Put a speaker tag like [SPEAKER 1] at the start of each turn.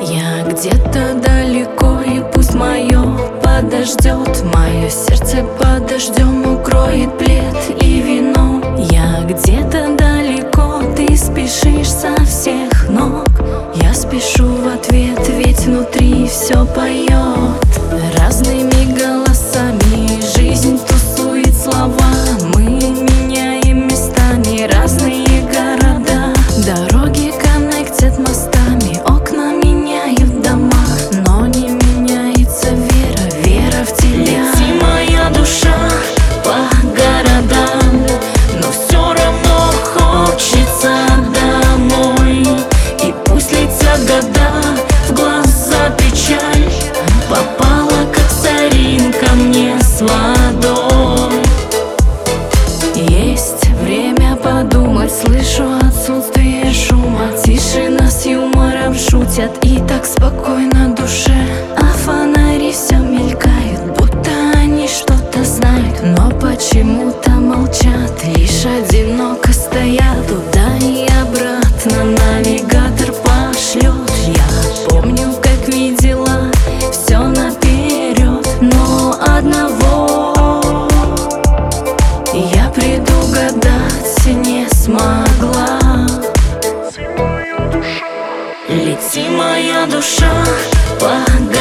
[SPEAKER 1] Я где-то далеко, и пусть мое подождет. Мое сердце под дождем укроет плед и вино. Я где-то далеко, ты спешишь со всех ног. Я спешу в ответ, ведь внутри все поет. Разными голосами жизнь тусует слова. Мы меняем местами разные города. Дороги коннектят мостами, окна меняют дома, но не меняется вера, вера в тебя. Лети, моя душа, по городам, но все равно хочется домой. И пусть летят года, в глаза печаль попала, как соринка мне с водой. Есть время подумать, слышу отсутствие шума. Тишина с юмором шутят, и так спокойно душе. А фонари все мелькают, будто они что-то знают, но почему-то молчат, лишь одиноко стоят. Туда и обратно навигатор пошлет. Я помню, как видела все наперед, но одного я предугадать не смогла. Лети, моя душа, по